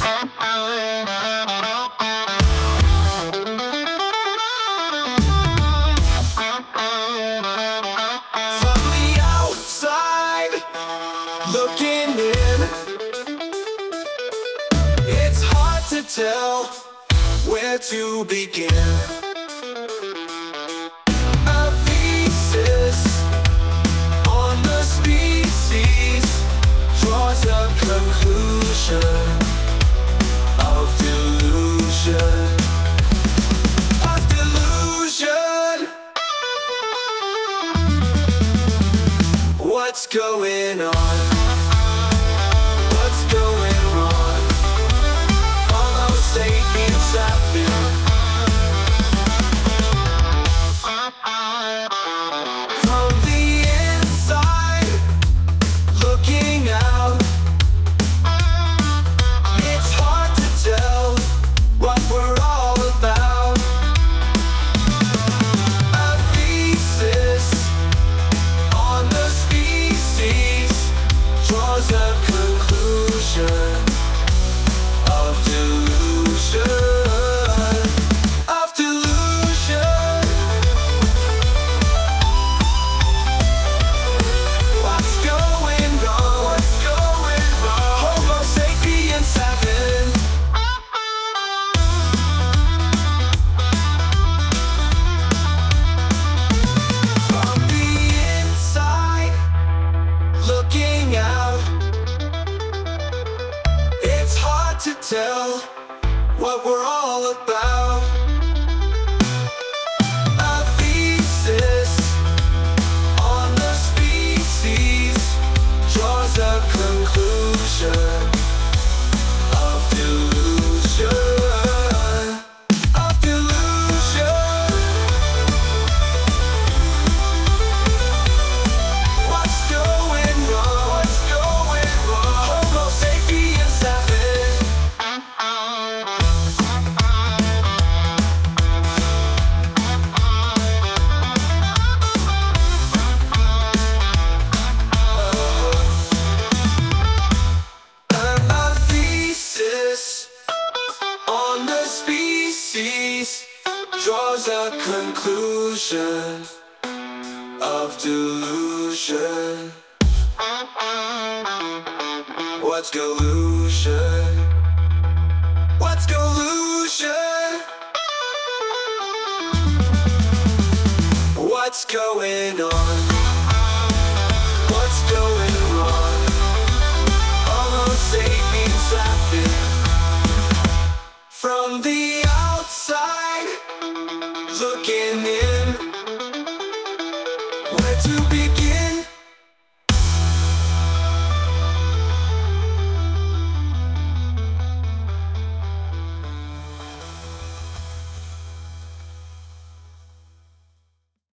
From the outside, looking in, it's hard to tell where to begin. A thesis on the species draws a conclusion of delusion. Of delusion. What's going on? What's going wrong? Homo sapiens have been from the inside, looking out. It's hard to tell what we're all about. A thesis on the species draws a conclusion of delusion. Of delusion. What's going wrong? What's going wrong? Homo sapiens have been from the inside, looking out. It's hard to tell what we're all about. A thesis on the species draws a conclusion of delusion. Of delusion. What's going wrong? What's going wrong? Homo sapiens have been a thesis on the species draws a conclusion of delusion. What's delusion? What's delusion? What's going on? What's going wrong? Homo sapiens have been from the outside, looking in.